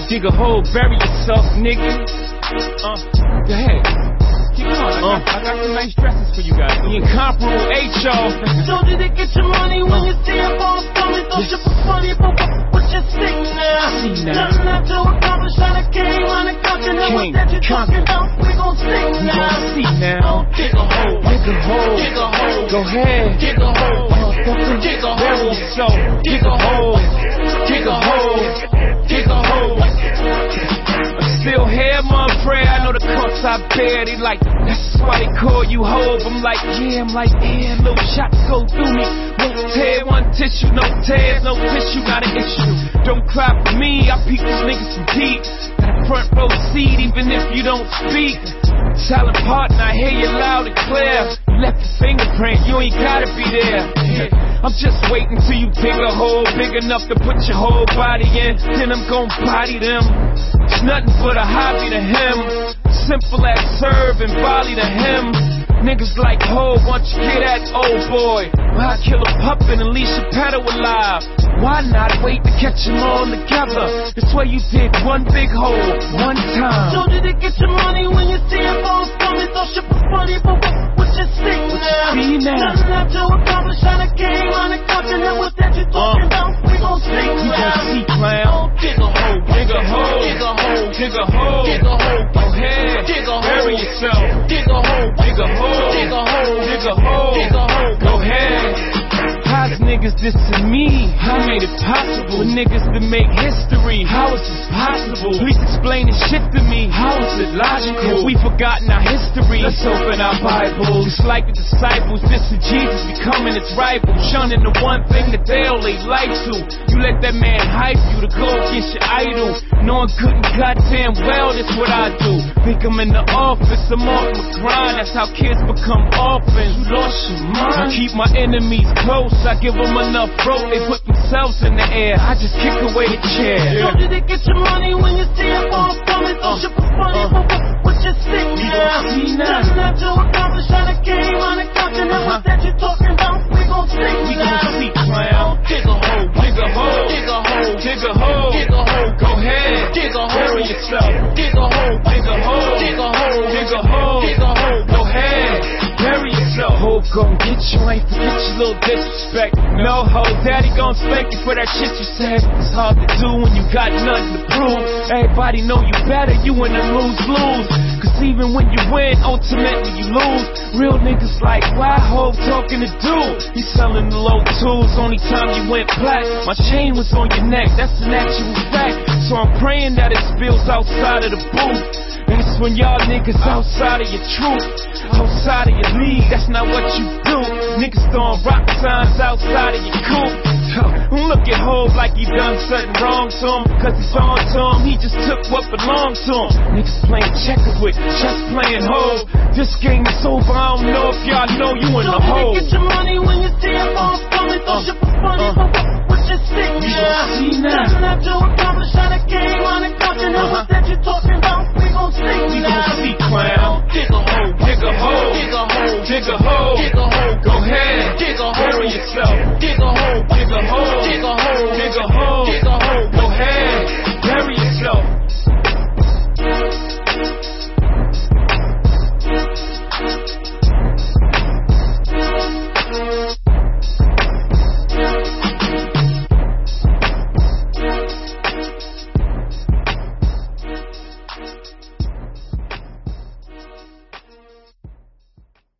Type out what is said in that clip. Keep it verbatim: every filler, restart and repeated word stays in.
dig a hole, bury yourself, nigga. Uh, go ahead. Keep going. I, uh, got, I got some nice dresses for you guys. The incomparable H O. So did it get your money when you see a boss coming? Thought you was funny, but what you sick now? See now. Nothing left to accomplish, I came on the country. Now what that you talking about? We gon' stick now. We gon' see now. Dig a hole. Dig a hole. Dig a hole. Go ahead. Dig a hole. Motherfucker. Dig a Bury hole. yourself. Dig a hole. Dig a hole. Dig a hole. Still here, my friend. I know the cuts I bear. They like, that's why they call you Hov. I'm like, yeah, I'm like, yeah, little shots go through me. Won't tear one tissue, no tears, no tissue, not an issue. Don't cry for me, I peek these niggas from deep. Got a front row seat, even if you don't speak. Silent partner, I hear you loud and clear. You left your fingerprint, you ain't gotta be there. I'm just waiting till you dig a hole big enough to put your whole body in. Then I'm gon' body them. It's nothing but a hobby to him. Simple as serve and volley to him. Niggas like Hov, why don't you get that old boy? Why kill a puppet and leave Chappelle alive? Why not wait to catch them all together? This way you did one big hole, one time. So did it get your money when you see a boss coming? Thought you was funny, but what, what you sick now? See now. Nothing left to accomplish, I came on the country. Now what that you talking Uh, about? We gon' stick We now. gon' see, clown. Dig a hole. Dig a hole. Dig a hole. Dig a hole. Dig a hole. Go ahead. Dig a hole. Bury yourself. Dig a hole. Dig a hole. Dig a hole. Dig a hole. Dig a hole. Go ahead. How's niggas this to me? I made it possible for niggas to make history. How is this possible? Please explain this shit to me. How is it logical? If we forgotten our history, let's open our Bibles. It's like the disciples, this is Jesus becoming its rival, shunning the one thing that they all they like to. You let that man hype you to go against your idol, knowing couldn't goddamn well that's what I do. Think I'm in the office, I'm off my grind. That's how kids become orphans. You lost your mind. I keep my enemies close. I give them enough rope, they put themselves in the air. I just kick away the chair. So did it get your money when you see a boss coming? Thought you was funny, uh, but what, what you sick We now? gon' see now. Nothing left to accomplish, I came on the country. Now what that you talking about? We gon' stick We now. gon' see, clown. Dig a hole. Dig a hole. Dig a hole. Dig a hole. Dig a hole. Go ahead. Dig a hole. Bury yourself. Dig a hole. Dig a hole. Dig a hole. Dig a hole. Dig a hole. Go ahead. Bury yourself. Hope gon' get you, ain't forget your little disrespect. No ho, daddy gon' spank you for that shit you said. It's hard to do when you got nothing to prove. Everybody know you better, you in the lose-lose. Cause even when you win, ultimately you lose. Real niggas like, why Hov talking to dude? He selling the low tools, only time you went black. My chain was on your neck, that's an actual fact. So I'm praying that it spills outside of the booth. And it's when y'all niggas outside of your truth, outside of your league, that's not what you do. Niggas throwing rock signs outside of your coop. Don't look at Hov like he done something wrong to him, cause it's on to him, he just took what belonged to him. Niggas playing checkers with, just playing Hov. This game is over, I don't know if y'all know you in the hole. So did it get your money when you see a boss coming? Thought you was funny, uh, but what, what you sick We now? gon' see now. Nothing left to